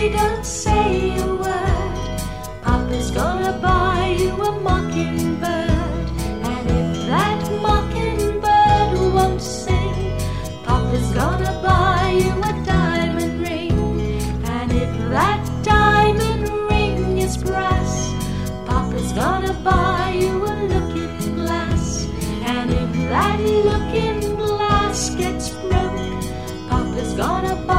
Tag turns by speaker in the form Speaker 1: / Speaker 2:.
Speaker 1: don't say a word, Papa's gonna buy you a mockingbird. And if that mockingbird won't sing, Papa's gonna buy you a diamond ring. And if that diamond ring is brass, Papa's gonna buy you a looking glass. And if that looking glass gets broke, Papa's gonna buy